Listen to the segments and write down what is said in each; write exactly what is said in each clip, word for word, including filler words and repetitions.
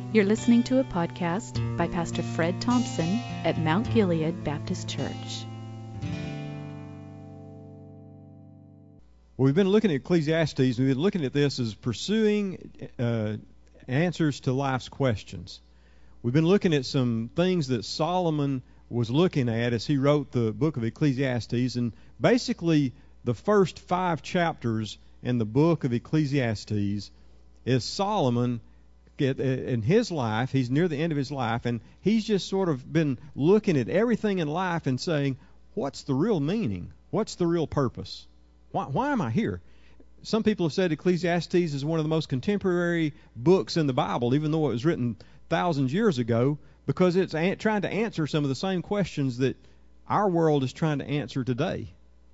You're listening to a podcast by Pastor Fred Thompson at Mount Gilead Baptist Church. Well, we've been looking at Ecclesiastes. We've been looking at this as pursuing uh, answers to life's questions. We've been looking at some things that Solomon was looking at as he wrote the book of Ecclesiastes. And basically, the first five chapters in the book of Ecclesiastes is Solomon in his life. He's near the end of his life, and he's just sort of been looking at everything in life and saying, what's the real meaning? What's the real purpose? Why, why am I here? Some people have said Ecclesiastes is one of the most contemporary books in the Bible, even though it was written thousands of years ago, because it's a- trying to answer some of the same questions that our world is trying to answer today.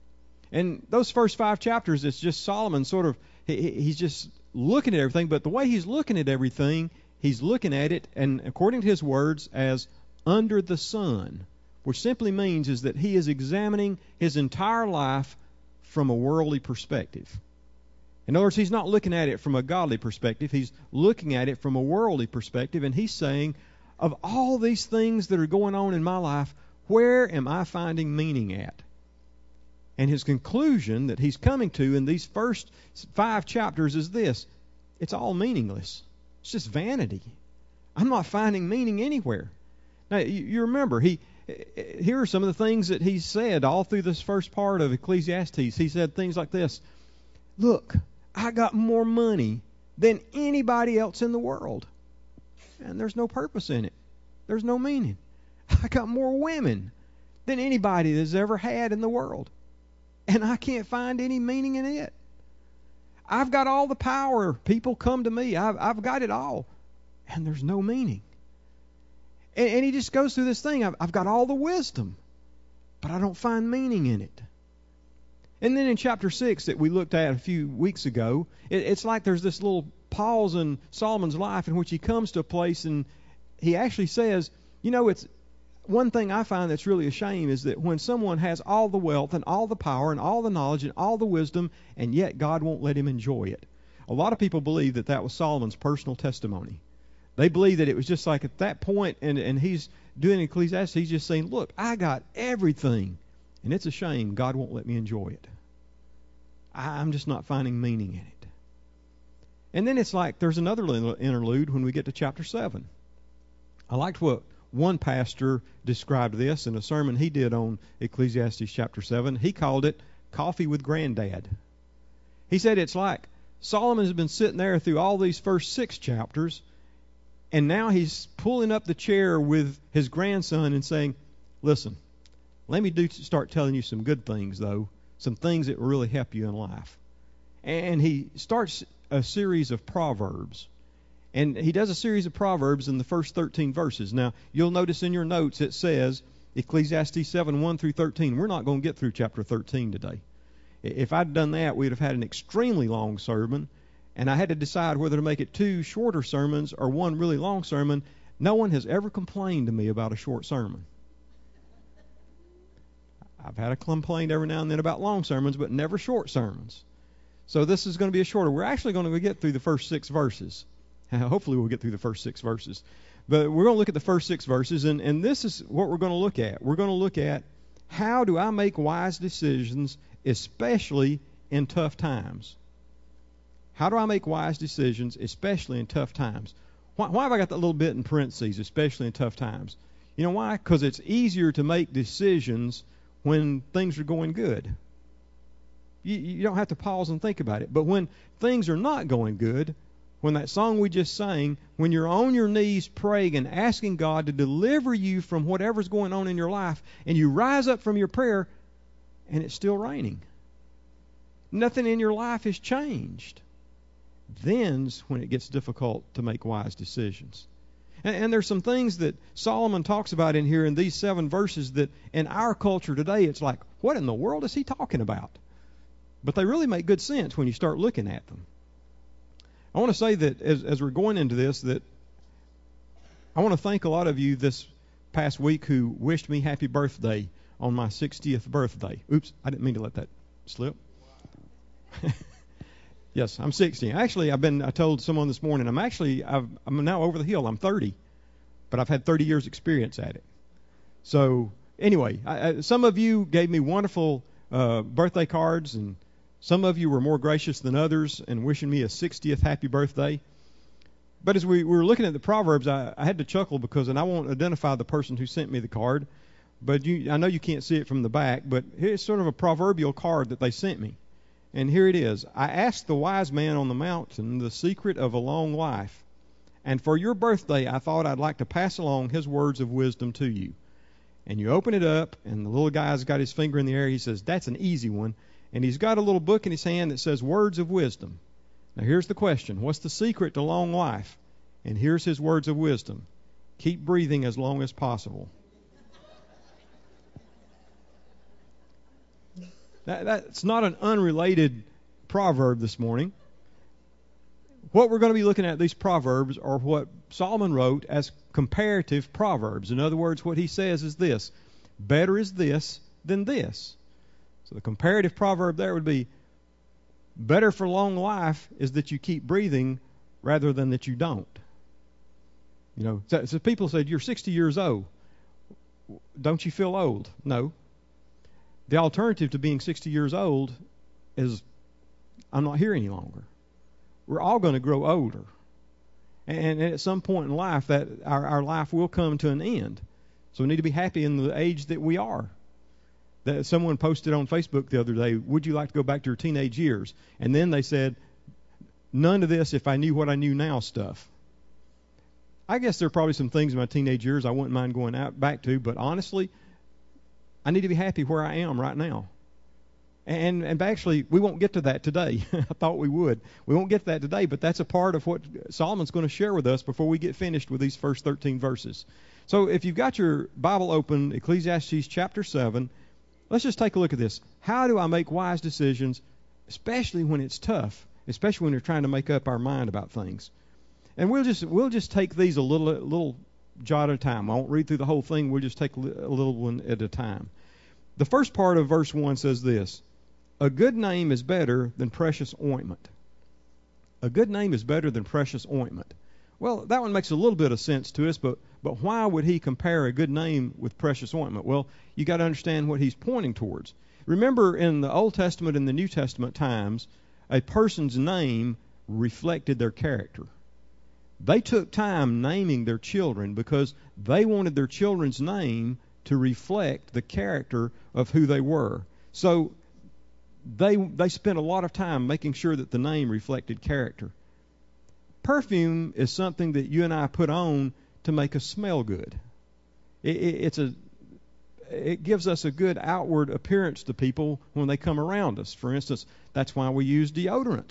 And those first five chapters, it's just Solomon sort of, he, he's just looking at everything, but the way he's looking at everything, he's looking at it, and according to his words, as under the sun, which simply means is that he is examining his entire life from a worldly perspective. In other words, he's not looking at it from a godly perspective. He's looking at it from a worldly perspective, and he's saying, of all these things that are going on in my life, where am I finding meaning at? And his conclusion that he's coming to in these first five chapters is this: it's all meaningless. It's just vanity. I'm not finding meaning anywhere. Now, you, you remember, he here are some of the things that he said all through this first part of Ecclesiastes. He said things like this: look, I got more money than anybody else in the world, and there's no purpose in it. There's no meaning. I got more women than anybody that's ever had in the world, and I can't find any meaning in it. I've got all the power. People come to me. I've, I've got it all, and there's no meaning. And, and he just goes through this thing. I've, I've got all the wisdom, but I don't find meaning in it. And then in chapter six that we looked at a few weeks ago, it, it's like there's this little pause in Solomon's life in which he comes to a place and he actually says, you know, it's one thing I find that's really a shame is that when someone has all the wealth and all the power and all the knowledge and all the wisdom, and yet God won't let him enjoy it. A lot of people believe that that was Solomon's personal testimony. They believe that it was just like at that point, and, and he's doing Ecclesiastes, he's just saying, look, I got everything, and it's a shame God won't let me enjoy it. I, I'm just not finding meaning in it. And then it's like there's another little interlude when we get to chapter seven. I liked what one pastor described this in a sermon he did on Ecclesiastes chapter seven. He called it Coffee with Granddad. He said it's like Solomon has been sitting there through all these first six chapters, and now he's pulling up the chair with his grandson and saying, listen, let me do start telling you some good things, though, some things that will really help you in life. And he starts a series of proverbs. And he does a series of proverbs in the first thirteen verses. Now, you'll notice in your notes it says Ecclesiastes seven, one through thirteen. We're not going to get through chapter thirteen today. If I'd done that, we'd have had an extremely long sermon, and I had to decide whether to make it two shorter sermons or one really long sermon. No one has ever complained to me about a short sermon. I've had a complaint every now and then about long sermons, but never short sermons. So this is going to be a shorter. We're actually going to get through the first six verses. Hopefully we'll get through the first six verses. But we're going to look at the first six verses, and, and this is what we're going to look at. We're going to look at how do I make wise decisions, especially in tough times. How do I make wise decisions, especially in tough times? Why, why have I got that little bit in parentheses, especially in tough times? You know why? Because it's easier to make decisions when things are going good. You, you don't have to pause and think about it. But when things are not going good, when that song we just sang, when you're on your knees praying and asking God to deliver you from whatever's going on in your life, and you rise up from your prayer, and it's still raining. Nothing in your life has changed. Then's when it gets difficult to make wise decisions. And, and there's some things that Solomon talks about in here in these seven verses that in our culture today, it's like, what in the world is he talking about? But they really make good sense when you start looking at them. I want to say that as, as we're going into this, that I want to thank a lot of you this past week who wished me happy birthday on my sixtieth birthday. Oops, I didn't mean to let that slip. Yes, I'm sixty. Actually, I've been. I told someone this morning. I'm actually. I've, I'm now over the hill. I'm thirty, but I've had thirty years experience at it. So anyway, I, I, some of you gave me wonderful uh, birthday cards, and some of you were more gracious than others and wishing me a sixtieth happy birthday. But as we, we were looking at the Proverbs, I, I had to chuckle because, and I won't identify the person who sent me the card, but you, I know you can't see it from the back, but here's sort of a proverbial card that they sent me. And here it is. I asked the wise man on the mountain the secret of a long life. And for your birthday, I thought I'd like to pass along his words of wisdom to you. And you open it up, and the little guy's got his finger in the air. He says, that's an easy one. And he's got a little book in his hand that says words of wisdom. Now here's the question. What's the secret to long life? And here's his words of wisdom. Keep breathing as long as possible. That, that's not an unrelated proverb this morning. What we're going to be looking at, these proverbs, are what Solomon wrote as comparative proverbs. In other words, what he says is this: better is this than this. So the comparative proverb there would be, better for long life is that you keep breathing rather than that you don't. You know, so, so people said, you're sixty years old. Don't you feel old? No. The alternative to being sixty years old is, I'm not here any longer. We're all going to grow older. And, and at some point in life, that our, our life will come to an end. So we need to be happy in the age that we are. That someone posted on Facebook the other day, would you like to go back to your teenage years? And then they said, none of this if I knew what I knew now stuff. I guess there are probably some things in my teenage years I wouldn't mind going out back to, but honestly, I need to be happy where I am right now. And and actually, we won't get to that today. I thought we would. We won't get to that today, but that's a part of what Solomon's going to share with us before we get finished with these first thirteen verses. So if you've got your Bible open, Ecclesiastes chapter seven, let's just take a look at this. How do I make wise decisions, especially when it's tough, especially when we're trying to make up our mind about things? And we'll just we'll just take these a little a little jot at a time. I won't read through the whole thing. We'll just take a little one at a time. The first part of verse one says this: a good name is better than precious ointment. A good name is better than precious ointment. Well, that one makes a little bit of sense to us, but but why would he compare a good name with precious ointment? Well, you got to understand what he's pointing towards. Remember, in the Old Testament and the New Testament times, a person's name reflected their character. They took time naming their children because they wanted their children's name to reflect the character of who they were. So they they spent a lot of time making sure that the name reflected character. Perfume is something that you and I put on to make us smell good. It, it, it's a it gives us a good outward appearance to people when they come around us. For instance, that's why we use deodorant.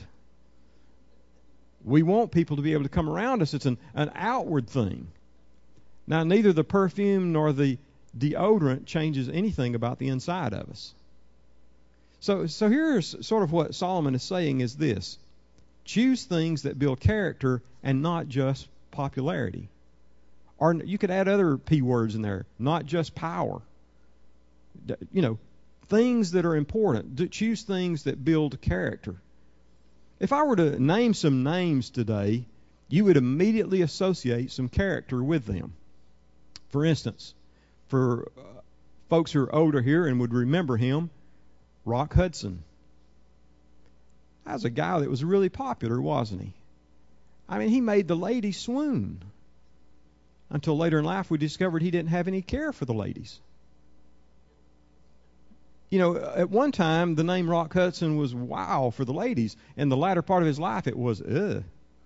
We want people to be able to come around us. It's an, an outward thing. Now, neither the perfume nor the deodorant changes anything about the inside of us. So, so here's sort of what Solomon is saying is this: choose things that build character and not just popularity. Or you could add other P words in there, not just power. You know, things that are important. Choose things that build character. If I were to name some names today, you would immediately associate some character with them. For instance, for uh, folks who are older here and would remember him, Rock Hudson. That was a guy that was really popular, wasn't he? I mean, he made the ladies swoon. Until later in life, we discovered he didn't have any care for the ladies. You know, at one time, the name Rock Hudson was wow for the ladies. In the latter part of his life, it was ugh.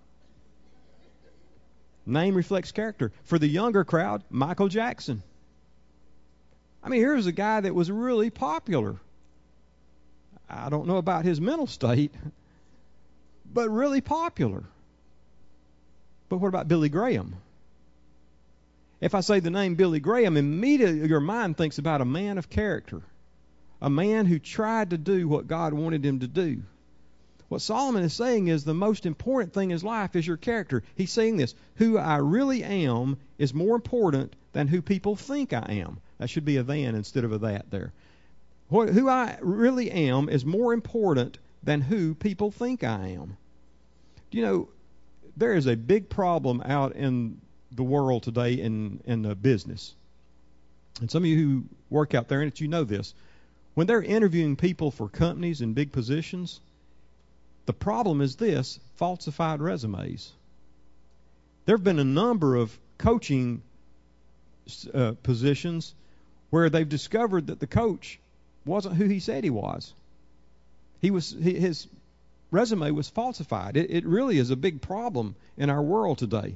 Name reflects character. For the younger crowd, Michael Jackson. I mean, here's a guy that was really popular. I don't know about his mental state, but really popular. But what about Billy Graham? If I say the name Billy Graham, immediately your mind thinks about a man of character, a man who tried to do what God wanted him to do. What Solomon is saying is the most important thing in his life is your character. He's saying this: who I really am is more important than who people think I am. That should be a than instead of a that there. What, who I really am is more important than who people think I am. Do you know, there is a big problem out in the world today in, in the business. And some of you who work out there in it, you know this. When they're interviewing people for companies in big positions, the problem is this: falsified resumes. There have been a number of coaching uh, positions where they've discovered that the coach wasn't who he said he was. He was he, his resume was falsified. It, it really is a big problem in our world today.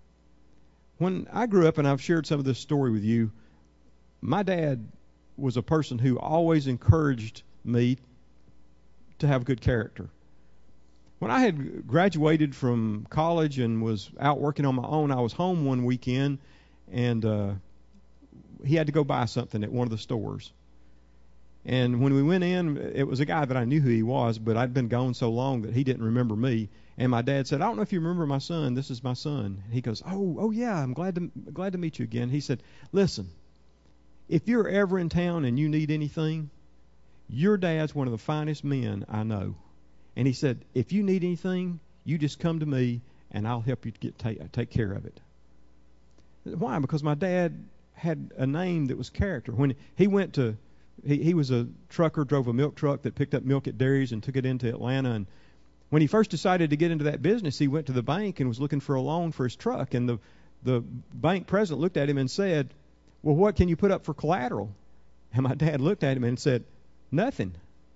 When I grew up, and I've shared some of this story with you, my dad was a person who always encouraged me to have good character. When I had graduated from college and was out working on my own, I was home one weekend, and uh, he had to go buy something at one of the stores. And when we went in, it was a guy that I knew who he was, but I'd been gone so long that he didn't remember me. And my dad said, "I don't know if you remember my son. This is my son." And he goes, "Oh, oh yeah, I'm glad to glad to meet you again." He said, "Listen, if you're ever in town and you need anything, your dad's one of the finest men I know." And he said, "If you need anything, you just come to me, and I'll help you get take, take care of it." Why? Because my dad had a name that was character. When he went to, he, he was a trucker, drove a milk truck that picked up milk at dairies and took it into Atlanta. And when he first decided to get into that business, he went to the bank and was looking for a loan for his truck. And the, the bank president looked at him and said, "Well, what can you put up for collateral?" And my dad looked at him and said, "Nothing."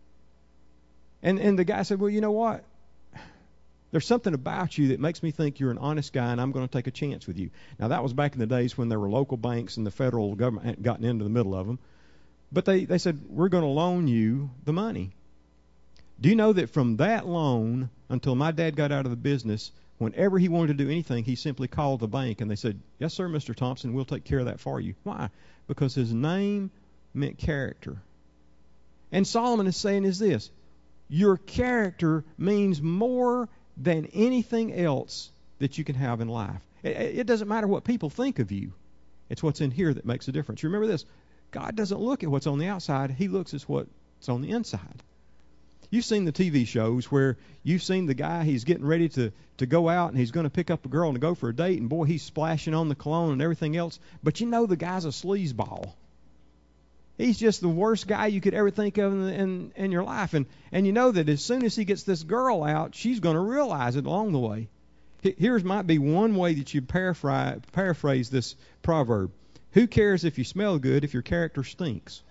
And and the guy said, "Well, you know what? There's something about you that makes me think you're an honest guy, and I'm going to take a chance with you." Now, that was back in the days when there were local banks and the federal government hadn't gotten into the middle of them. But they, they said, "We're going to loan you the money." Do you know that from that loan until my dad got out of the business, whenever he wanted to do anything, he simply called the bank, and they said, "Yes, sir, Mister Thompson, we'll take care of that for you." Why? Because his name meant character. And Solomon is saying is this: your character means more than anything else that you can have in life. It, it doesn't matter what people think of you. It's what's in here that makes a difference. You remember this: God doesn't look at what's on the outside. He looks at what's on the inside. You've seen the T V shows where you've seen the guy, he's getting ready to, to go out and he's going to pick up a girl and to go for a date, and boy, he's splashing on the cologne and everything else. But you know the guy's a sleazeball. He's just the worst guy you could ever think of in, in, in your life. And, and you know that as soon as he gets this girl out, she's going to realize it along the way. Here's might be one way that you paraphrase, paraphrase this proverb: who cares if you smell good if your character stinks?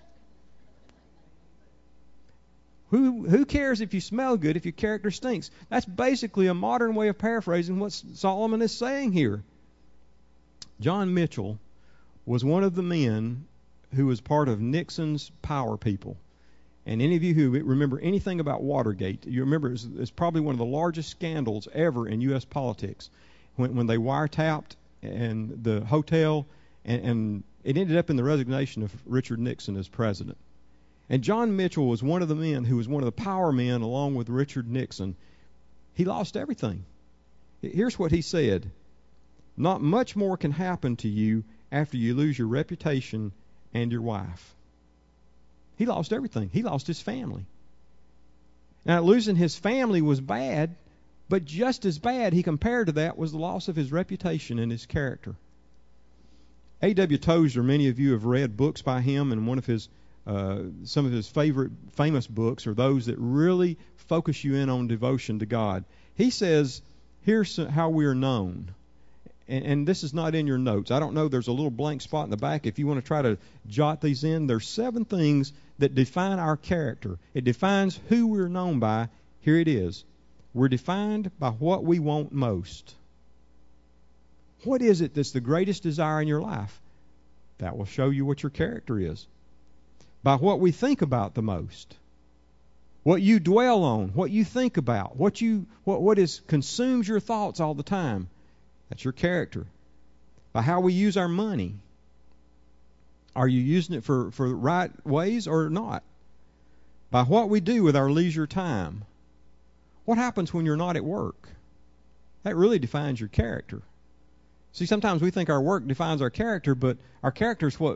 Who who cares if you smell good if your character stinks? That's basically a modern way of paraphrasing what Solomon is saying here. John Mitchell was one of the men who was part of Nixon's power people. And any of you who remember anything about Watergate, you remember it's, it's probably one of the largest scandals ever in U S politics. When when they wiretapped and the hotel, and, and it ended up in the resignation of Richard Nixon as president. And John Mitchell was one of the men who was one of the power men along with Richard Nixon. He lost everything. Here's what he said: "Not much more can happen to you after you lose your reputation and your wife." He lost everything. He lost his family. Now, losing his family was bad, but just as bad, he compared to that, was the loss of his reputation and his character. A W Tozer, many of you have read books by him, and one of his Uh, some of his favorite famous books are those that really focus you in on devotion to God. He says, here's how we are known. And, and this is not in your notes. I don't know, there's a little blank spot in the back. If you want to try to jot these in, there's seven things that define our character. It defines who we're known by. Here it is. We're defined by what we want most. What is it that's the greatest desire in your life? That will show you what your character is. By what we think about the most. What you dwell on, what you think about, what you what what is consumes your thoughts all the time. That's your character. By how we use our money. Are you using it for, for the right ways or not? By what we do with our leisure time. What happens when you're not at work? That really defines your character. See, sometimes we think our work defines our character, but our character is what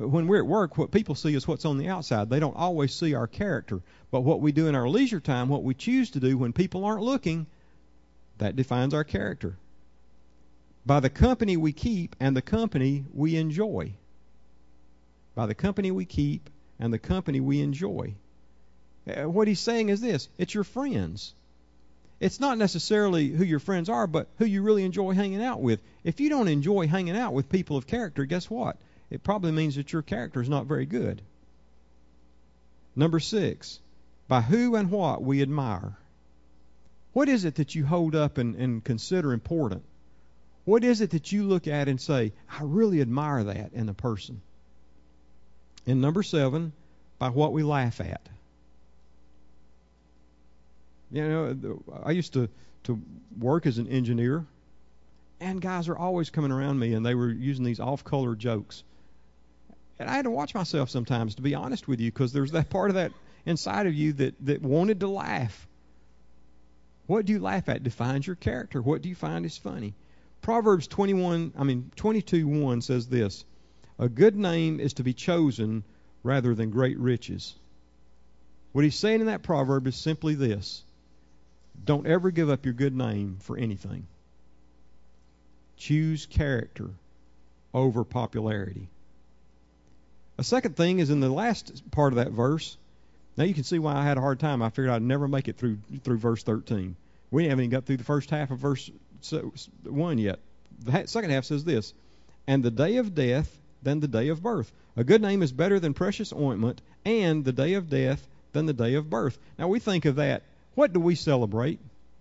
When we're at work, what people see is what's on the outside. They don't always see our character. But what we do in our leisure time, what we choose to do when people aren't looking, that defines our character. By the company we keep and the company we enjoy. By the company we keep and the company we enjoy. What he's saying is this: it's your friends. It's not necessarily who your friends are, but who you really enjoy hanging out with. If you don't enjoy hanging out with people of character, guess what? It probably means that your character is not very good. Number six, by who and what we admire. What is it that you hold up and, and consider important? What is it that you look at and say, I really admire that in a person? And number seven, by what we laugh at. You know, I used to, to work as an engineer, and guys are always coming around me, and they were using these off-color jokes. And I had to watch myself sometimes, to be honest with you, because there's that part of that inside of you that, that wanted to laugh. What do you laugh at defines your character. What do you find is funny? Proverbs twenty-one, I mean twenty-two one says this: a good name is to be chosen rather than great riches. What he's saying in that proverb is simply this: don't ever give up your good name for anything. Choose character over popularity. A second thing is in the last part of that verse. Now you can see why I had a hard time. I figured I'd never make it through through verse thirteen. We haven't even got through the first half of verse one yet. The second half says this: and the day of death than the day of birth. A good name is better than precious ointment, and the day of death than the day of birth. Now we think of that. What do we celebrate?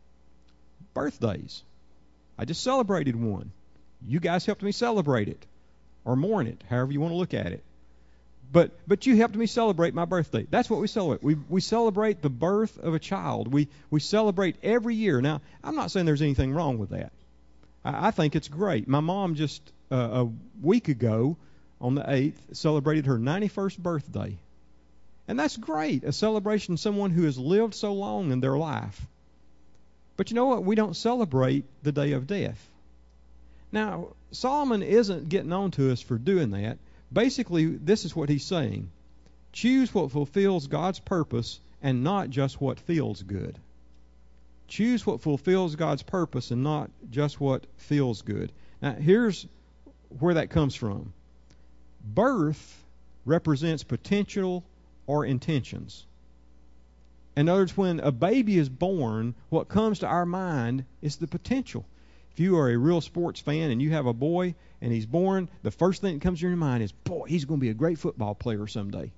Birthdays. I just celebrated one. You guys helped me celebrate it, or mourn it, however you want to look at it. But but you helped me celebrate my birthday. That's what we celebrate. We we celebrate the birth of a child. We we celebrate every year. Now, I'm not saying there's anything wrong with that. I, I think it's great. My mom just uh, a week ago, on the eighth, celebrated her ninety-first birthday. And that's great, a celebration of someone who has lived so long in their life. But you know what? We don't celebrate the day of death. Now, Solomon isn't getting on to us for doing that. Basically, this is what he's saying. Choose what fulfills God's purpose and not just what feels good. Choose what fulfills God's purpose and not just what feels good. Now, here's where that comes from. Birth represents potential or intentions. In other words, when a baby is born, what comes to our mind is the potential. If you are a real sports fan and you have a boy and he's born, the first thing that comes to your mind is, boy, he's going to be a great football player someday.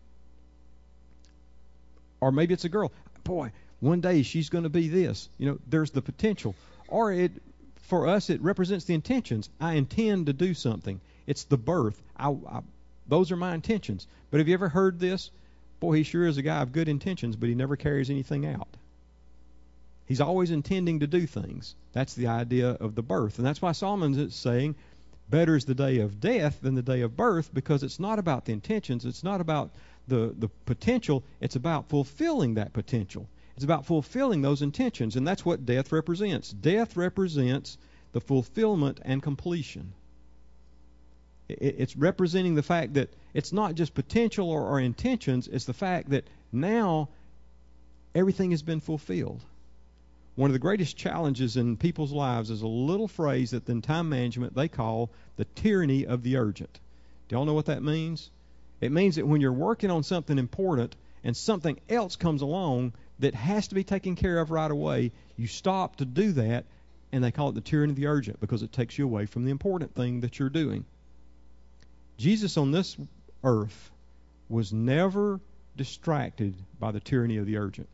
Or maybe it's a girl. Boy, one day she's going to be this. You know, there's the potential. Or it, for us, it represents the intentions. I intend to do something. It's the birth. I, I, those are my intentions. But have you ever heard this? Boy, he sure is a guy of good intentions, but he never carries anything out. He's always intending to do things. That's the idea of the birth. And that's why Solomon is saying, better is the day of death than the day of birth, because it's not about the intentions. It's not about the, the potential. It's about fulfilling that potential. It's about fulfilling those intentions. And that's what death represents. Death represents the fulfillment and completion. It, it's representing the fact that it's not just potential or, or intentions. It's the fact that now everything has been fulfilled. One of the greatest challenges in people's lives is a little phrase that in time management they call the tyranny of the urgent. Do y'all know what that means? It means that when you're working on something important and something else comes along that has to be taken care of right away, you stop to do that, and they call it the tyranny of the urgent because it takes you away from the important thing that you're doing. Jesus on this earth was never distracted by the tyranny of the urgent.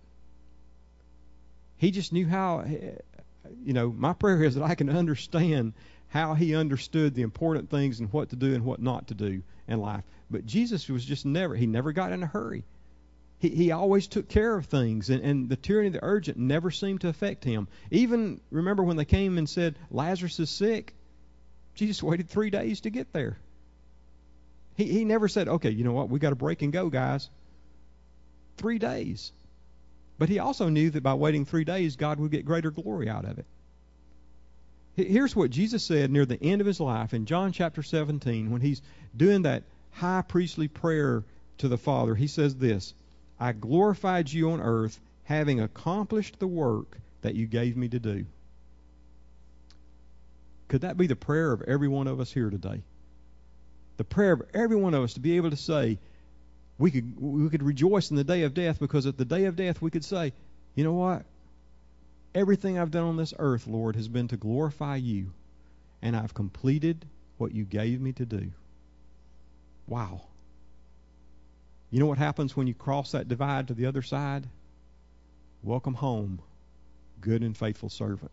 He just knew how, you know, my prayer is that I can understand how he understood the important things and what to do and what not to do in life. But Jesus was just never, he never got in a hurry. He he always took care of things, and, and the tyranny of the urgent never seemed to affect him. Even, remember when they came and said, Lazarus is sick? Jesus waited three days to get there. He he never said, okay, you know what, we got to break and go, guys. Three days. But he also knew that by waiting three days, God would get greater glory out of it. Here's what Jesus said near the end of his life in John chapter seventeen when he's doing that high priestly prayer to the Father, he says this, I glorified you on earth, having accomplished the work that you gave me to do. Could that be the prayer of every one of us here today? The prayer of every one of us to be able to say, we could we could rejoice in the day of death, because at the day of death we could say, you know what? Everything I've done on this earth, Lord, has been to glorify you, and I've completed what you gave me to do. Wow. You know what happens when you cross that divide to the other side? Welcome home, good and faithful servant.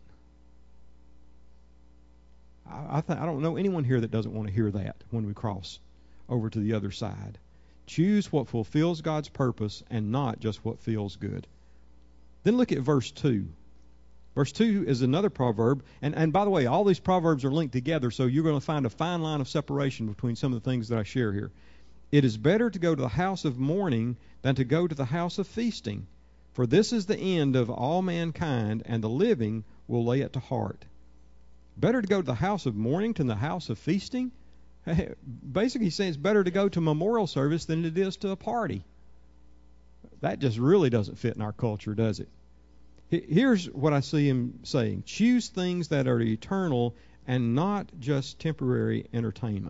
I, I, th- I don't know anyone here that doesn't want to hear that when we cross over to the other side. Choose what fulfills God's purpose and not just what feels good. Then look at verse two. Verse two is another proverb. And, and by the way, all these proverbs are linked together, so you're going to find a fine line of separation between some of the things that I share here. It is better to go to the house of mourning than to go to the house of feasting, for this is the end of all mankind, and the living will lay it to heart. Better to go to the house of mourning than the house of feasting? Basically, he's saying it's better to go to a memorial service than it is to a party. That just really doesn't fit in our culture, does it? Here's what I see him saying. Choose things that are eternal and not just temporary entertainment.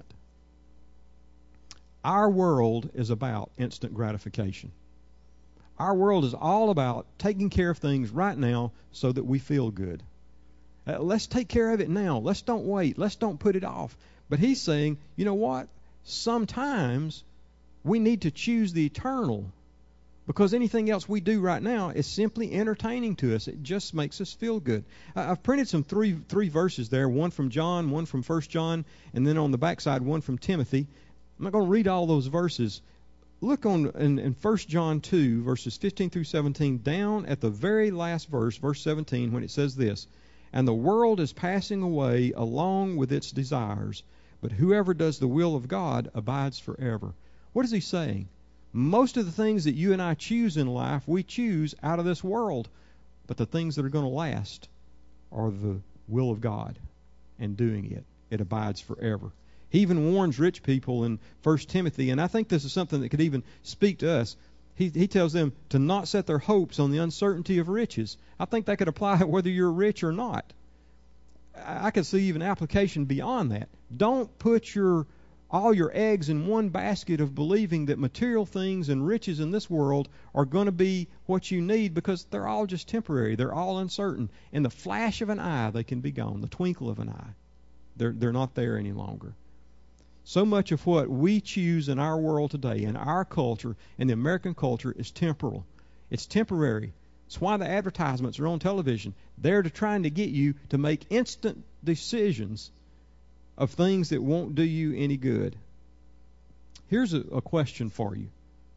Our world is about instant gratification. Our world is all about taking care of things right now so that we feel good. Uh, let's take care of it now. Let's don't wait. Let's don't put it off. But he's saying, you know what? Sometimes we need to choose the eternal, because anything else we do right now is simply entertaining to us. It just makes us feel good. I've printed some three three verses there, one from John, one from First John, and then on the backside, one from Timothy. I'm not going to read all those verses. Look on in, in First John two, verses fifteen through seventeen, down at the very last verse, verse seventeen, when it says this, and the world is passing away along with its desires, but whoever does the will of God abides forever. What is he saying? Most of the things that you and I choose in life, we choose out of this world. But the things that are going to last are the will of God and doing it. It abides forever. He even warns rich people in First Timothy, and I think this is something that could even speak to us. He, he tells them to not set their hopes on the uncertainty of riches. I think that could apply whether you're rich or not. I, I could see even application beyond that. Don't put your all your eggs in one basket of believing that material things and riches in this world are going to be what you need, because they're all just temporary. They're all uncertain. In the flash of an eye, they can be gone. The twinkle of an eye. They're, they're not there any longer. So much of what we choose in our world today, in our culture, in the American culture, is temporal. It's temporary. It's why the advertisements are on television. They're to trying to get you to make instant decisions of things that won't do you any good. Here's a, a question for you.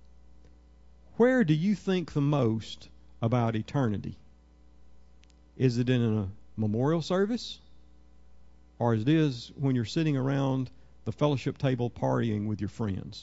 Where do you think the most about eternity? Is it in a memorial service? Or is it is when you're sitting around the fellowship table partying with your friends?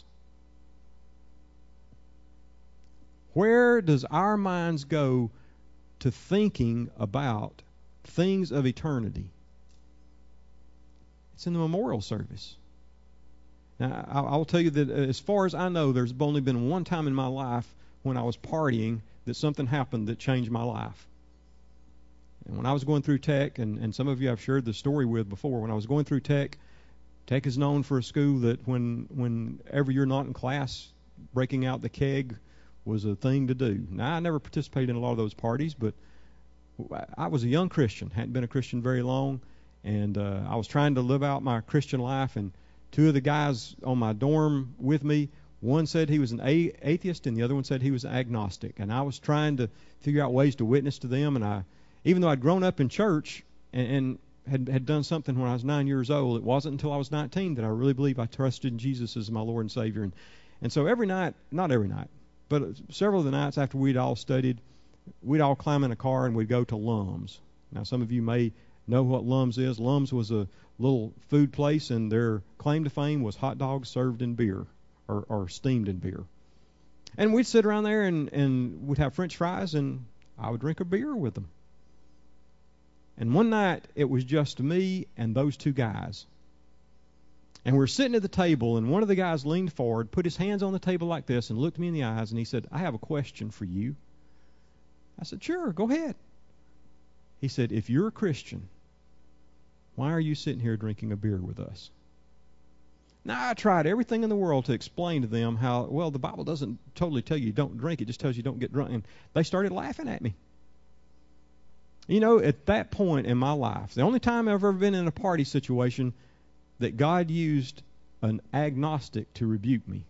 Where does our minds go to thinking about things of eternity? It's in the memorial service. Now, I'll tell you that as far as I know, there's only been one time in my life when I was partying that something happened that changed my life. And when I was going through tech, and, and some of you I've shared the story with before, when I was going through tech, tech is known for a school that when whenever you're not in class, breaking out the keg was a thing to do. Now, I never participated in a lot of those parties, but I was a young Christian, hadn't been a Christian very long, and uh, I was trying to live out my Christian life, and two of the guys on my dorm with me, one said he was an a- atheist, and the other one said he was an agnostic, and I was trying to figure out ways to witness to them, and I, even though I'd grown up in church and, and had, had done something when I was nine years old, it wasn't until I was nineteen that I really believed I trusted in Jesus as my Lord and Savior, and, and so every night, not every night, but several of the nights after we'd all studied, we'd all climb in a car and we'd go to Lums. Now, some of you may know what Lums is. Lums was a little food place, and their claim to fame was hot dogs served in beer or, or steamed in beer. And we'd sit around there and, and we'd have French fries, and I would drink a beer with them. And one night, it was just me and those two guys. And we're sitting at the table, and one of the guys leaned forward, put his hands on the table like this, and looked me in the eyes, and he said, I have a question for you. I said, sure, go ahead. He said, if you're a Christian, why are you sitting here drinking a beer with us? Now, I tried everything in the world to explain to them how, well, the Bible doesn't totally tell you don't drink. It just tells you don't get drunk. And they started laughing at me. You know, at that point in my life, the only time I've ever been in a party situation that God used an agnostic to rebuke me.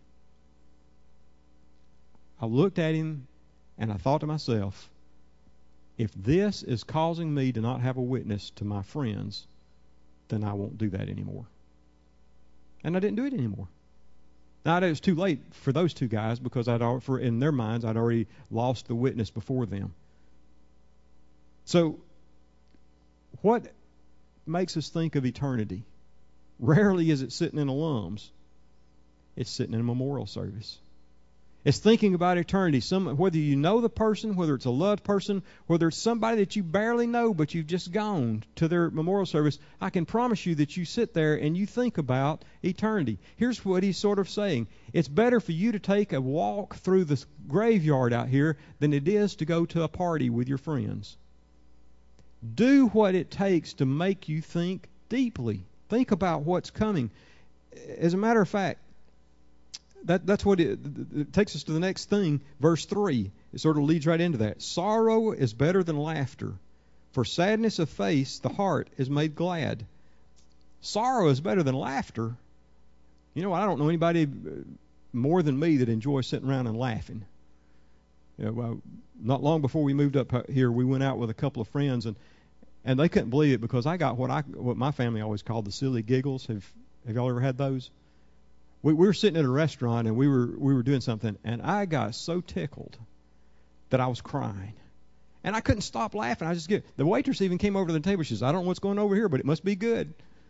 I looked at him and I thought to myself, if this is causing me to not have a witness to my friends, then I won't do that anymore. And I didn't do it anymore. Now, it was too late for those two guys because I'd, for in their minds, I'd already lost the witness before them. So, what makes us think of eternity? Rarely is it sitting in alums. It's sitting in a memorial service. It's thinking about eternity. Some, whether you know the person, whether it's a loved person, whether it's somebody that you barely know but you've just gone to their memorial service, I can promise you that you sit there and you think about eternity. Here's what he's sort of saying. It's better for you to take a walk through the graveyard out here than it is to go to a party with your friends. Do what it takes to make you think deeply. Think about what's coming. As a matter of fact, that, that's what it, it takes us to the next thing. Verse three, it sort of leads right into that. Sorrow is better than laughter. For sadness of face, the heart is made glad. Sorrow is better than laughter. You know, I don't know anybody more than me that enjoys sitting around and laughing. You know, well, not long before we moved up here, we went out with a couple of friends, and and they couldn't believe it because I got what I what my family always called the silly giggles. Have Have y'all ever had those? We, we were sitting at a restaurant and we were we were doing something, and I got so tickled that I was crying, and I couldn't stop laughing. I just get the waitress even came over to the table. She says, "I don't know what's going over here, but it must be good."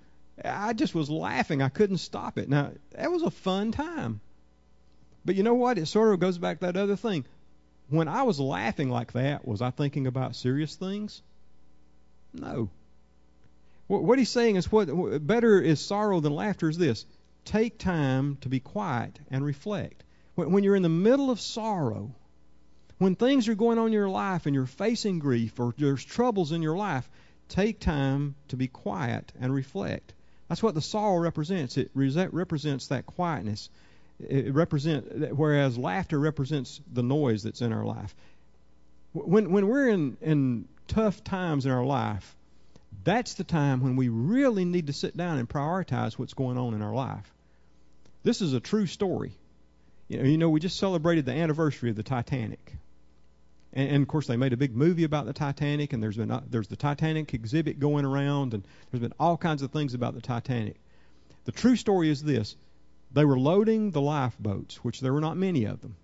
I just was laughing. I couldn't stop it. Now that was a fun time, but you know what? It sort of goes back to that other thing. When I was laughing like that, was I thinking about serious things? No. What he's saying is what better is sorrow than laughter is this. Take time to be quiet and reflect. When you're in the middle of sorrow, when things are going on in your life and you're facing grief or there's troubles in your life, take time to be quiet and reflect. That's what the sorrow represents. It represents that quietness. It represents, whereas laughter represents the noise that's in our life. When when we're in, in tough times in our life, that's the time when we really need to sit down and prioritize what's going on in our life. This is a true story. You know, you know we just celebrated the anniversary of the Titanic. And, and of course, they made a big movie about the Titanic, and there's been uh, there's the Titanic exhibit going around, and there's been all kinds of things about the Titanic. The true story is this. They were loading the lifeboats, which there were not many of them.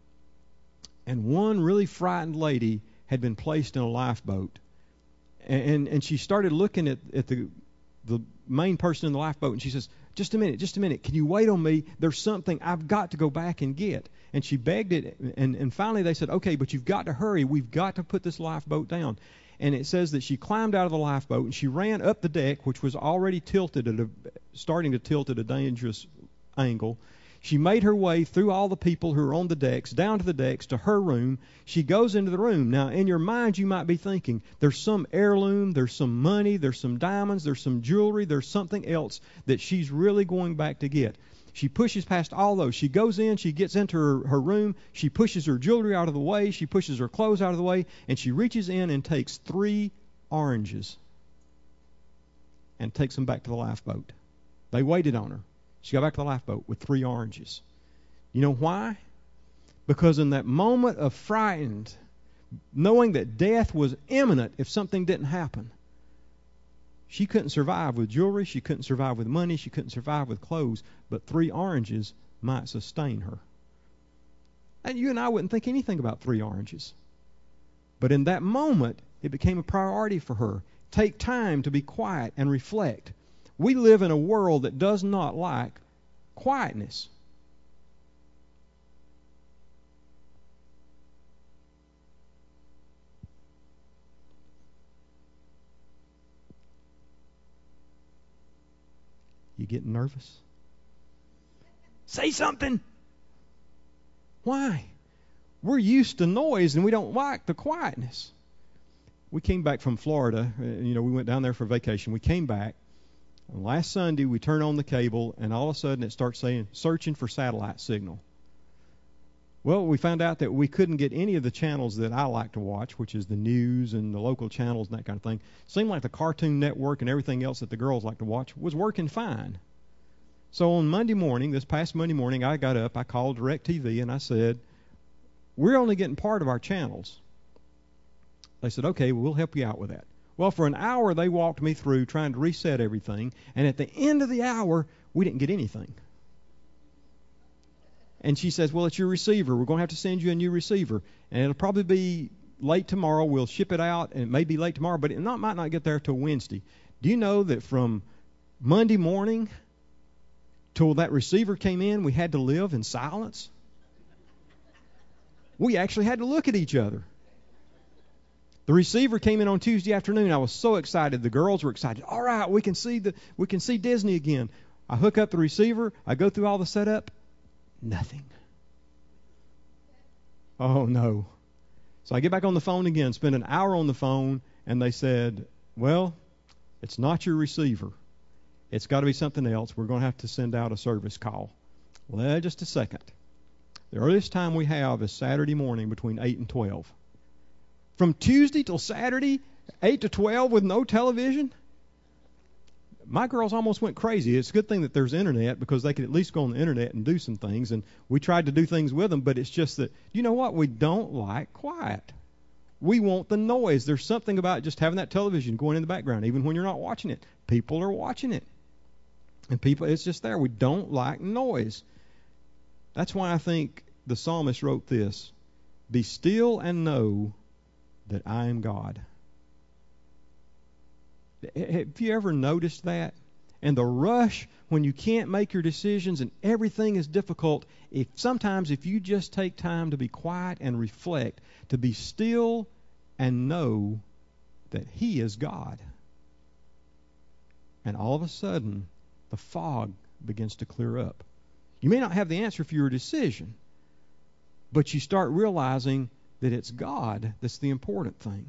And one really frightened lady had been placed in a lifeboat. And, and, and she started looking at, at the the main person in the lifeboat, and she says, just a minute, just a minute, can you wait on me? There's something I've got to go back and get. And she begged it, and, and finally they said, okay, but you've got to hurry. We've got to put this lifeboat down. And it says that she climbed out of the lifeboat, and she ran up the deck, which was already tilted, at a, starting to tilt at a dangerous angle. She made her way through all the people who are on the decks, down to the decks, to her room. She goes into the room. Now, in your mind, you might be thinking, there's some heirloom, there's some money, there's some diamonds, there's some jewelry, there's something else that she's really going back to get. She pushes past all those. She goes in, she gets into her, her room, she pushes her jewelry out of the way, she pushes her clothes out of the way, and she reaches in and takes three oranges and takes them back to the lifeboat. They waited on her. She got back to the lifeboat with three oranges. You know why? Because in that moment of frightened, knowing that death was imminent if something didn't happen, she couldn't survive with jewelry, she couldn't survive with money, she couldn't survive with clothes, but three oranges might sustain her. And you and I wouldn't think anything about three oranges. But in that moment, it became a priority for her. Take time to be quiet and reflect. We live in a world that does not like quietness. You getting nervous? Say something. Why? We're used to noise and we don't like the quietness. We came back from Florida. You know, we went down there for vacation. We came back. And last Sunday, we turn on the cable, and all of a sudden it starts saying, searching for satellite signal. Well, we found out that we couldn't get any of the channels that I like to watch, which is the news and the local channels and that kind of thing. Seemed like the Cartoon Network and everything else that the girls like to watch was working fine. So on Monday morning, this past Monday morning, I got up, I called DirecTV, and I said, we're only getting part of our channels. They said, okay, we'll help you out with that. Well, for an hour, they walked me through trying to reset everything, and at the end of the hour, we didn't get anything. And she says, well, it's your receiver. We're going to have to send you a new receiver. And it'll probably be late tomorrow. We'll ship it out, and it may be late tomorrow, but it not, might not get there till Wednesday. Do you know that from Monday morning till that receiver came in, we had to live in silence? We actually had to look at each other. The receiver came in on Tuesday afternoon. I was so excited. The girls were excited. All right, we can see the we can see Disney again. I hook up the receiver. I go through all the setup. Nothing. Oh, no. So I get back on the phone again, spend an hour on the phone, and they said, well, it's not your receiver. It's got to be something else. We're going to have to send out a service call. Well, just a second. The earliest time we have is Saturday morning between eight and twelve. From Tuesday till Saturday, eight to twelve with no television? My girls almost went crazy. It's a good thing that there's internet because they could at least go on the internet and do some things. And we tried to do things with them, but it's just that, you know what? We don't like quiet. We want the noise. There's something about just having that television going in the background, even when you're not watching it. People are watching it. And people, it's just there. We don't like noise. That's why I think the psalmist wrote this, be still and know that I am God. Have you ever noticed that? And the rush when you can't make your decisions and everything is difficult, if sometimes if you just take time to be quiet and reflect, to be still and know that He is God. And all of a sudden, the fog begins to clear up. You may not have the answer for your decision, but you start realizing that it's God that's the important thing.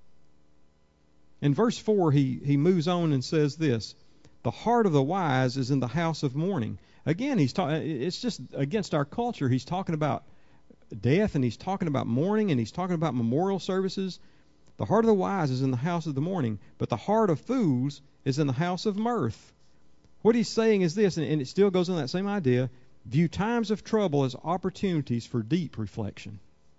In verse four, he, he moves on and says this, the heart of the wise is in the house of mourning. Again, he's ta- it's just against our culture. He's talking about death, and he's talking about mourning, and he's talking about memorial services. The heart of the wise is in the house of the mourning, but the heart of fools is in the house of mirth. What he's saying is this, and, and it still goes on that same idea, view times of trouble as opportunities for deep reflection.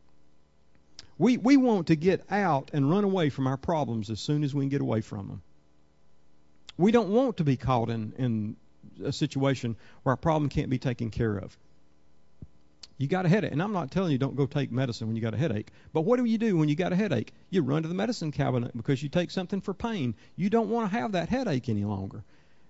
We we want to get out and run away from our problems as soon as we can get away from them. We don't want to be caught in, in a situation where our problem can't be taken care of. You got a headache, and I'm not telling you don't go take medicine when you got a headache, but what do you do when you got a headache? You run to the medicine cabinet because you take something for pain. You don't want to have that headache any longer.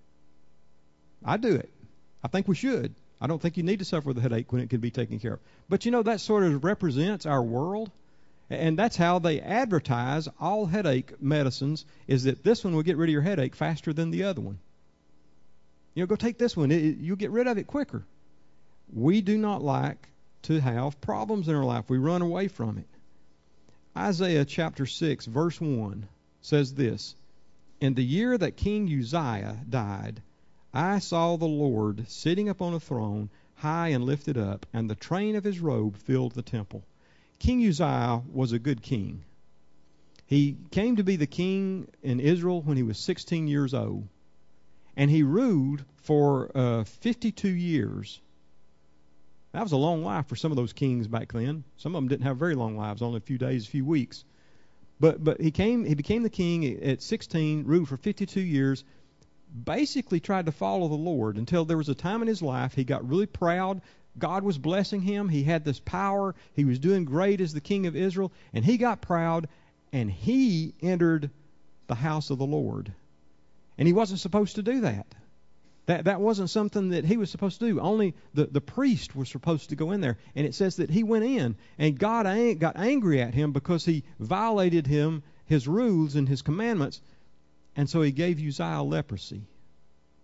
I do it. I think we should. I don't think you need to suffer with a headache when it can be taken care of. But you know, that sort of represents our world. And that's how they advertise all headache medicines, is that this one will get rid of your headache faster than the other one. You know, go take this one. It, it, you'll get rid of it quicker. We do not like to have problems in our life. We run away from it. Isaiah chapter six, verse one says this, in the year that King Uzziah died, I saw the Lord sitting upon a throne, high and lifted up, and the train of his robe filled the temple. King Uzziah was a good king. He came to be the king in Israel when he was sixteen years old. And he ruled for uh, fifty-two years. That was a long life for some of those kings back then. Some of them didn't have very long lives, only a few days, a few weeks. But but he came. He became the king at sixteen, ruled for fifty-two years, basically tried to follow the Lord until there was a time in his life he got really proud. God was blessing him. He had this power. He was doing great as the king of Israel. And he got proud, and he entered the house of the Lord. And he wasn't supposed to do that. That that wasn't something that he was supposed to do. Only the, the priest was supposed to go in there. And it says that he went in, and God ang- got angry at him because he violated him, his rules and his commandments. And so he gave Uzziah leprosy.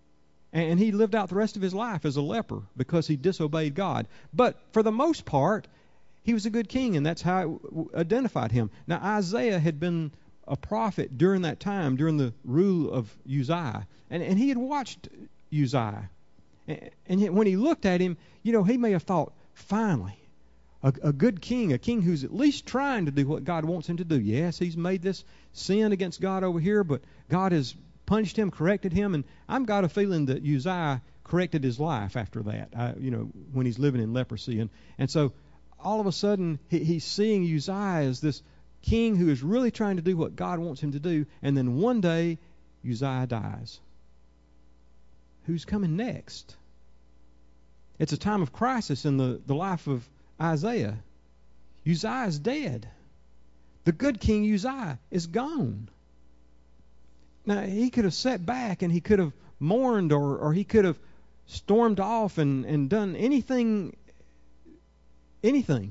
And he lived out the rest of his life as a leper because he disobeyed God. But for the most part, he was a good king, and that's how it identified him. Now, Isaiah had been a prophet during that time, during the rule of Uzziah. And, and he had watched Uzziah. And, and when he looked at him, you know, he may have thought, finally, a, a good king, a king who's at least trying to do what God wants him to do. Yes, he's made this sin against God over here, but God has punished him, corrected him, and I've got a feeling that Uzziah corrected his life after that, I, you know, when he's living in leprosy. And, and so all of a sudden, he, he's seeing Uzziah as this king who is really trying to do what God wants him to do, and then one day, Uzziah dies. Who's coming next? It's a time of crisis in the, the life of Isaiah. Uzziah is dead. The good king Uzziah is gone. Now, he could have sat back and he could have mourned, or, or he could have stormed off and, and done anything, anything.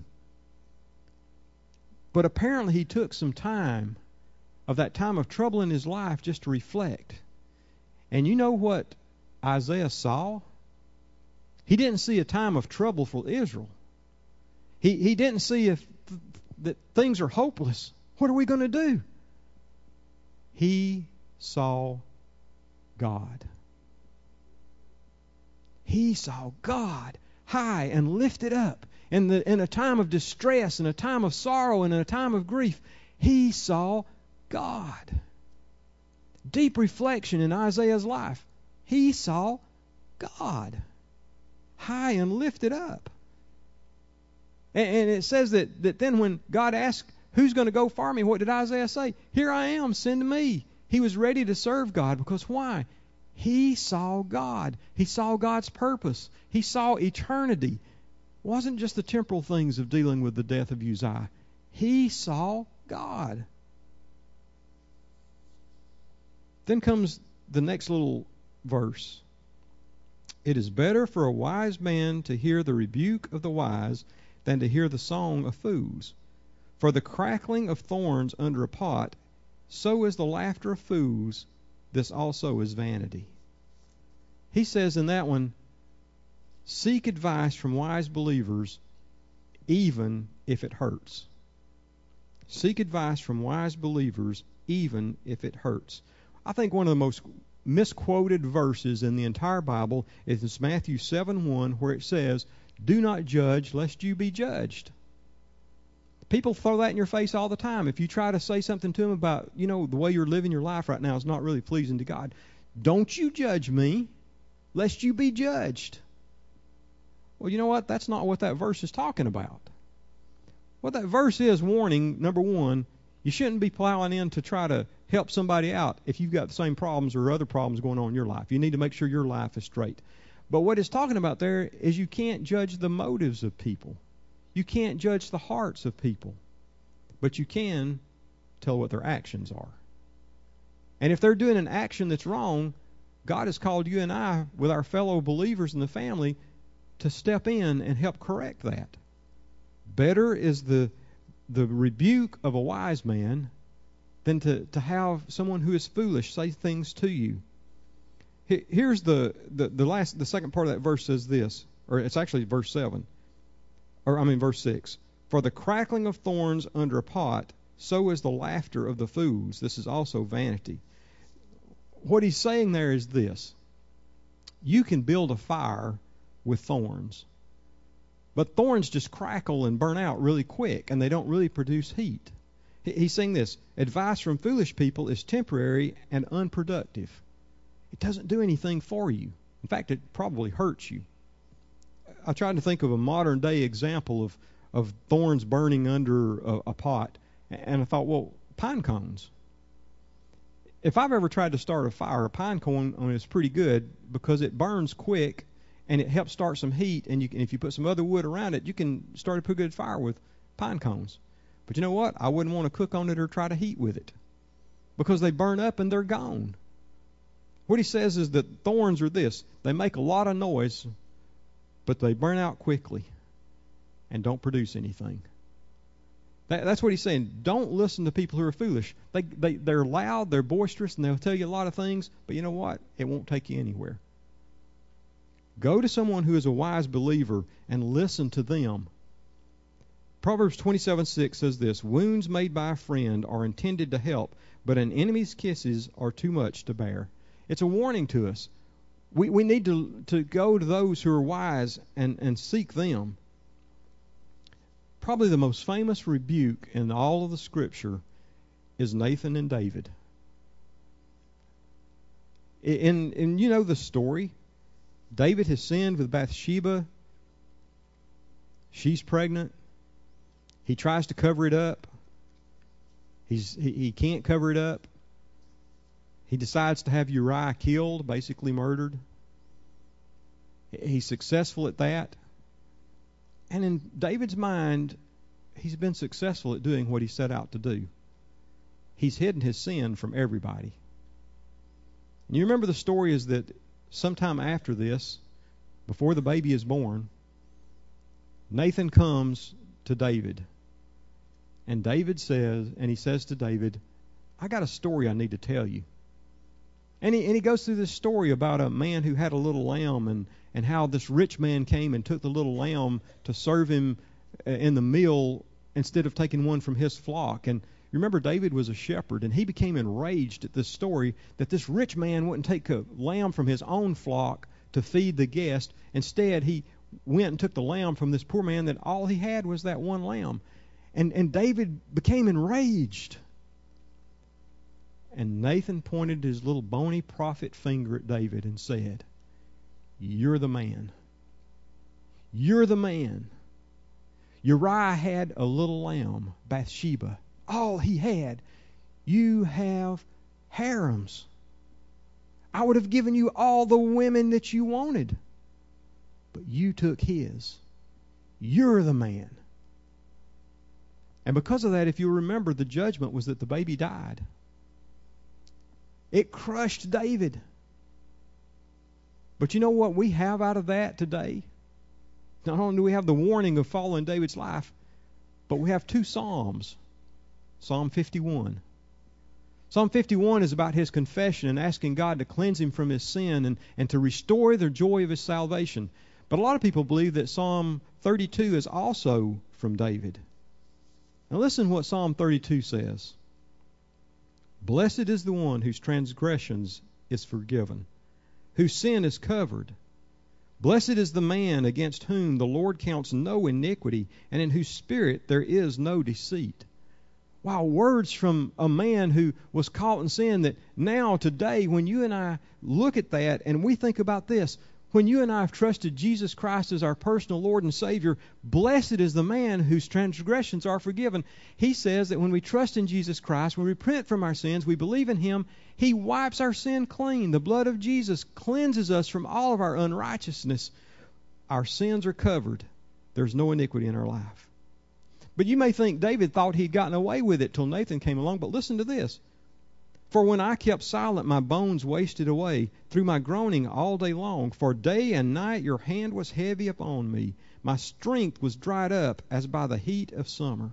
But apparently he took some time of that time of trouble in his life just to reflect. And you know what Isaiah saw? He didn't see a time of trouble for Israel. He, he didn't see if th- that things are hopeless. What are we going to do? He saw God. He saw God high and lifted up in the in a time of distress, in a time of sorrow, and in a time of grief. He saw God. Deep reflection in Isaiah's life. He saw God high and lifted up. And, and it says that, that then when God asked, who's going to go for me? What did Isaiah say? Here I am, send me. He was ready to serve God because why? He saw God. He saw God's purpose. He saw eternity. It wasn't just the temporal things of dealing with the death of Uzziah. He saw God. Then comes the next little verse. It is better for a wise man to hear the rebuke of the wise than to hear the song of fools. For the crackling of thorns under a pot, so is the laughter of fools. This also is vanity. He says in that one, seek advice from wise believers, even if it hurts. Seek advice from wise believers, even if it hurts. I think one of the most misquoted verses in the entire Bible is Matthew seven one, where it says, do not judge lest you be judged. People throw that in your face all the time. If you try to say something to them about, you know, the way you're living your life right now is not really pleasing to God. Don't you judge me, lest you be judged. Well, you know what? That's not what that verse is talking about. What that verse is warning, number one, you shouldn't be plowing in to try to help somebody out if you've got the same problems or other problems going on in your life. You need to make sure your life is straight. But what it's talking about there is you can't judge the motives of people. You can't judge the hearts of people, but you can tell what their actions are. And if they're doing an action that's wrong, God has called you and I, with our fellow believers in the family, to step in and help correct that. Better is the the rebuke of a wise man than to, to have someone who is foolish say things to you. Here's the, the, the last the second part of that verse says this, or it's actually verse seven. Or I mean verse six. For the crackling of thorns under a pot, so is the laughter of the fools. This is also vanity. What he's saying there is this. You can build a fire with thorns. But thorns just crackle and burn out really quick, and they don't really produce heat. He's saying this. Advice from foolish people is temporary and unproductive. It doesn't do anything for you. In fact, it probably hurts you. I tried to think of a modern day example of, of thorns burning under a, a pot, and I thought, well, pine cones. If I've ever tried to start a fire, a pine cone is pretty good because it burns quick and it helps start some heat, and you can, if you put some other wood around it, you can start a pretty good fire with pine cones. But you know what? I wouldn't want to cook on it or try to heat with it because they burn up and they're gone. What he says is that thorns are this. They make a lot of noise, but they burn out quickly and don't produce anything. That, that's what he's saying. Don't listen to people who are foolish. They, they, they're loud, they're boisterous, and they'll tell you a lot of things, but you know what? It won't take you anywhere. Go to someone who is a wise believer and listen to them. Proverbs twenty-seven six says this, wounds made by a friend are intended to help, but an enemy's kisses are too much to bear. It's a warning to us. We we need to, to go to those who are wise and, and seek them. Probably the most famous rebuke in all of the Scripture is Nathan and David. And, and you know the story. David has sinned with Bathsheba. She's pregnant. He tries to cover it up. He's he, he can't cover it up. He decides to have Uriah killed, basically murdered. He's successful at that. And in David's mind, he's been successful at doing what he set out to do. He's hidden his sin from everybody. And you remember the story is that sometime after this, before the baby is born, Nathan comes to David. And David says, and he says to David, I got a story I need to tell you. And he, and he goes through this story about a man who had a little lamb and, and how this rich man came and took the little lamb to serve him in the meal instead of taking one from his flock. And remember, David was a shepherd, and he became enraged at this story that this rich man wouldn't take a lamb from his own flock to feed the guest. Instead, he went and took the lamb from this poor man that all he had was that one lamb. And, and David became enraged. And Nathan pointed his little bony prophet finger at David and said, you're the man. You're the man. Uriah had a little lamb, Bathsheba. All he had. You have harems. I would have given you all the women that you wanted. But you took his. You're the man. And because of that, if you remember, the judgment was that the baby died. It crushed David. But you know what we have out of that today? Not only do we have the warning of following David's life, but we have two Psalms. Psalm fifty-one. Psalm fifty-one is about his confession and asking God to cleanse him from his sin and, and to restore the joy of his salvation. But a lot of people believe that Psalm thirty-two is also from David. Now listen what Psalm thirty-two says. Blessed is the one whose transgressions is forgiven, whose sin is covered. Blessed is the man against whom the Lord counts no iniquity, and in whose spirit there is no deceit. Wow, words from a man who was caught in sin that now, today, when you and I look at that and we think about this, when you and I have trusted Jesus Christ as our personal Lord and Savior, blessed is the man whose transgressions are forgiven. He says that when we trust in Jesus Christ, when we repent from our sins, we believe in Him, He wipes our sin clean. The blood of Jesus cleanses us from all of our unrighteousness. Our sins are covered. There's no iniquity in our life. But you may think David thought he'd gotten away with it till Nathan came along. But listen to this. For when I kept silent, my bones wasted away through my groaning all day long. For day and night your hand was heavy upon me. My strength was dried up as by the heat of summer.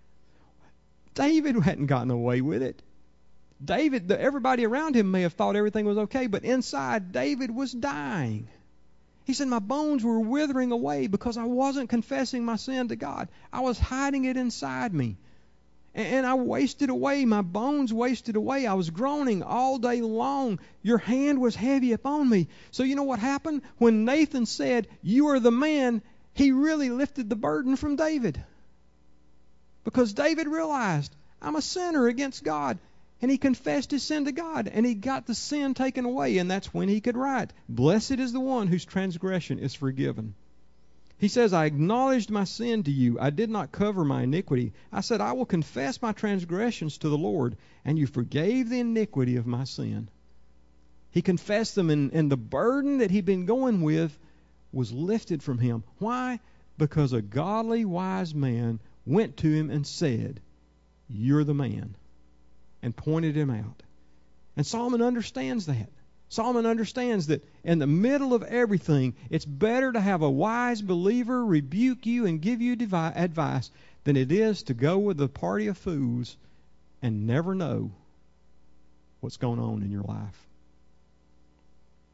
David hadn't gotten away with it. David, everybody around him may have thought everything was okay, but inside David was dying. He said, my bones were withering away because I wasn't confessing my sin to God. I was hiding it inside me. And I wasted away. My bones wasted away. I was groaning all day long. Your hand was heavy upon me. So you know what happened? When Nathan said, you are the man, he really lifted the burden from David. Because David realized, I'm a sinner against God. And he confessed his sin to God. And he got the sin taken away. And that's when he could write, blessed is the one whose transgression is forgiven. He says, I acknowledged my sin to you. I did not cover my iniquity. I said, I will confess my transgressions to the Lord, and you forgave the iniquity of my sin. He confessed them, and, and the burden that he'd been going with was lifted from him. Why? Because a godly, wise man went to him and said, you're the man, and pointed him out. And Solomon understands that. Solomon understands that in the middle of everything, it's better to have a wise believer rebuke you and give you devi- advice than it is to go with a party of fools and never know what's going on in your life.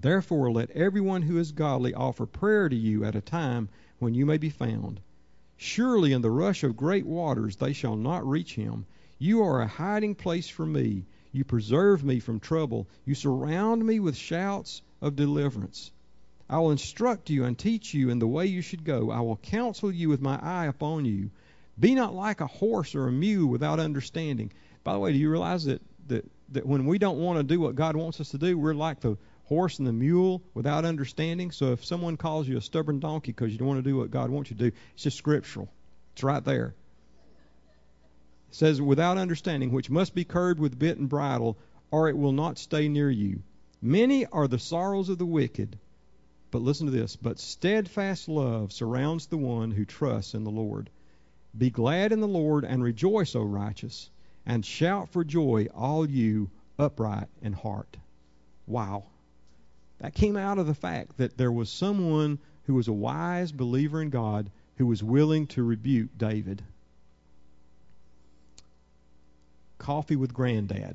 Therefore let everyone who is godly offer prayer to you at a time when you may be found. Surely in the rush of great waters they shall not reach him. You are a hiding place for me. You preserve me from trouble. You surround me with shouts of deliverance. I will instruct you and teach you in the way you should go. I will counsel you with my eye upon you. Be not like a horse or a mule without understanding. By the way, do you realize that, that, that when we don't want to do what God wants us to do, we're like the horse and the mule without understanding? So if someone calls you a stubborn donkey because you don't want to do what God wants you to do, it's just scriptural. It's right there. It says, without understanding, which must be curbed with bit and bridle, or it will not stay near you. Many are the sorrows of the wicked. But listen to this. But steadfast love surrounds the one who trusts in the Lord. Be glad in the Lord and rejoice, O righteous, and shout for joy, all you upright in heart. Wow. That came out of the fact that there was someone who was a wise believer in God who was willing to rebuke David. Coffee with granddad.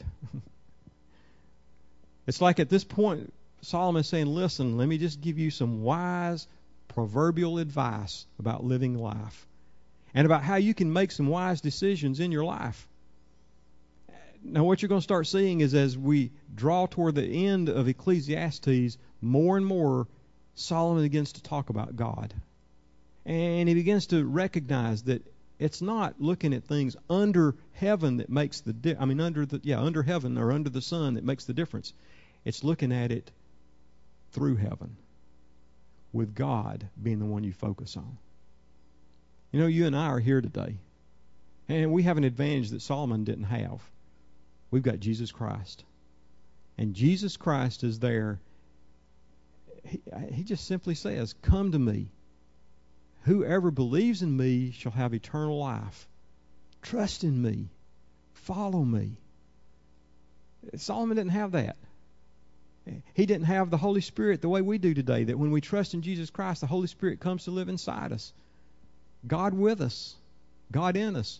It's like at this point, Solomon is saying, listen, let me just give you some wise proverbial advice about living life and about how you can make some wise decisions in your life. Now, what you're going to start seeing is as we draw toward the end of Ecclesiastes, more and more Solomon begins to talk about God. And he begins to recognize that it's not looking at things under heaven that makes the di- I mean under the yeah under heaven or under the sun that makes the difference. It's looking at it through heaven, with God being the one you focus on. You know, you and I are here today, and we have an advantage that Solomon didn't have. We've got Jesus Christ, and Jesus Christ is there. He, he just simply says, "Come to me. Whoever believes in me shall have eternal life. Trust in me. Follow me." Solomon didn't have that. He didn't have the Holy Spirit the way we do today, that when we trust in Jesus Christ, the Holy Spirit comes to live inside us. God with us. God in us.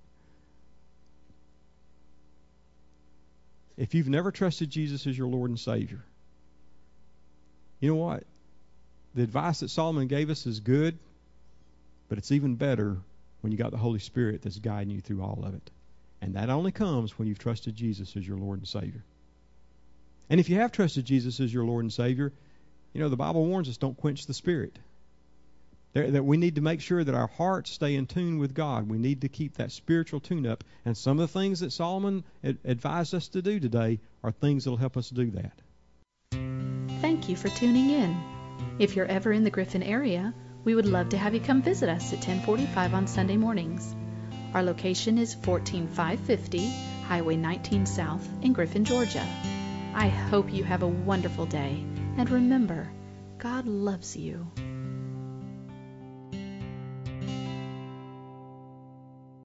If you've never trusted Jesus as your Lord and Savior, you know what? The advice that Solomon gave us is good, but it's even better when you got the Holy Spirit that's guiding you through all of it. And that only comes when you've trusted Jesus as your Lord and Savior. And if you have trusted Jesus as your Lord and Savior, you know, the Bible warns us, don't quench the Spirit. There, that we need to make sure that our hearts stay in tune with God. We need to keep that spiritual tune-up. And some of the things that Solomon ad- advised us to do today are things that will help us do that. Thank you for tuning in. If you're ever in the Griffin area, we would love to have you come visit us at ten forty-five on Sunday mornings. Our location is fourteen five fifty Highway nineteen South in Griffin, Georgia. I hope you have a wonderful day, and remember, God loves you.